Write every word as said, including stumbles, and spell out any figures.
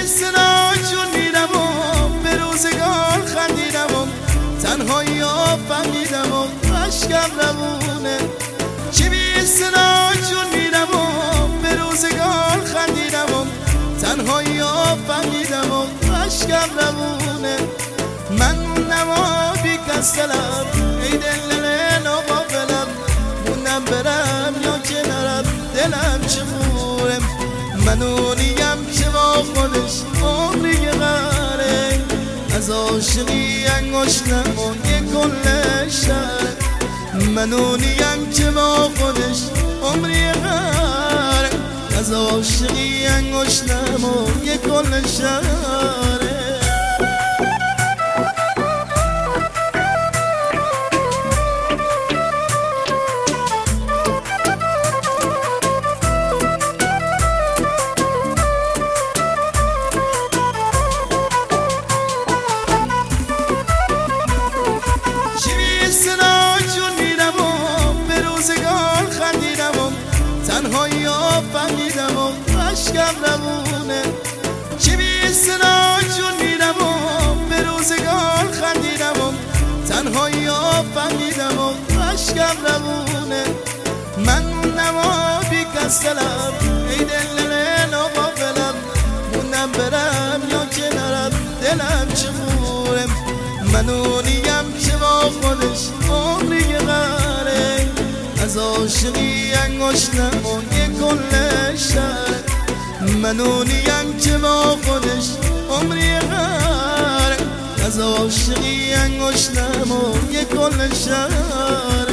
سنا جون میرم و به روزگار خندیدم و تنهایی ها فهمیدم و عشقم روونه. چی بی سنا جون میرم و به روزگار خندیدم و تنهایی ها فهمیدم و عشقم روونه. من نما بی کس دلم ای دل نو غافلم، موندم برم یا که نرم دلم چموره. من اونیم که با خودش عمری قره، از عاشقی انگوش نمون یه کل شهر. من اونیم که با خودش عمری قره، از عاشقی انگوش نمون یه کل شهر. تنهایی ها فهمیدم و عشقم روونه. چی بی سنا جون میرم و به روزگار خندیدم و تنهایی ها فهمیدم و عشقم روونه. من نما بی کس دلم ای دل نو غافلم، موندم برم یا که نرم دلم چموره. من اونیم که با خودش عمری قره، از عاشقی انگوش نمون یه کل شهر. من اونیم که با خودش عمری قره، از عاشقی انگوش نمون یه کل شهر.